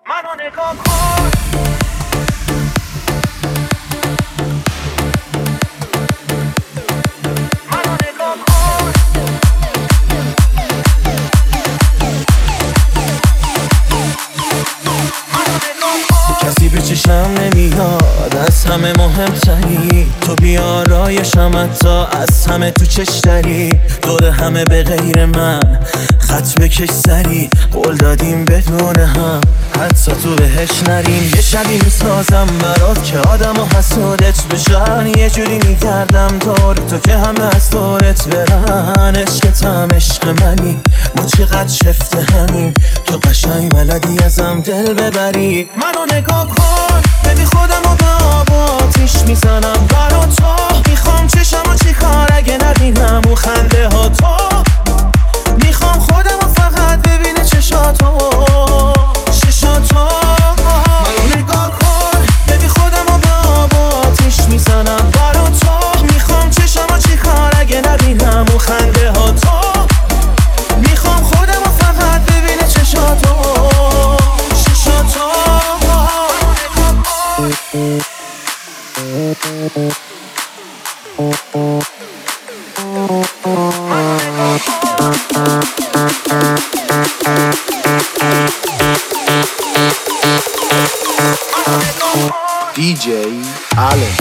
منو نگاه کن. منو نگاه کن. کسی به چشم نمیاد، از همه مهمتری تو، بیارایشم حتی از همه تو چشتری. دور همه به غیر من خط بکش سری، قول دادیم بدون هم حتی تو بهش نریم. یه شبی میسازم برات که آدم و حسودت بشن، یه جوری میگردم دور تو که همه از دورت برن. عشقتم عشق منی، ما چقدر شفته همین، تو قشنگ بلدی ازم دل ببری. منو نگاه کن، ببین خودمو به آب و آتیش میزنم برا تو. میخوام چشمو چی کار اگه نبینم و خنده ها تو. میخوام خودمو فقط ببینه چشاتو. منو نگاه کن، ببین خودمو به آب و آتیش میزنم برا تو. میخوام چشمو چی کار اگه نبینم و خنده ها تو. میخوام خودمو فقط ببینه چشاتو. DJ Allen.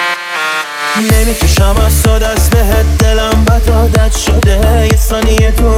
نمیکشم از تو دست بهت، دلم بد عادت شده. یه ثانیه تو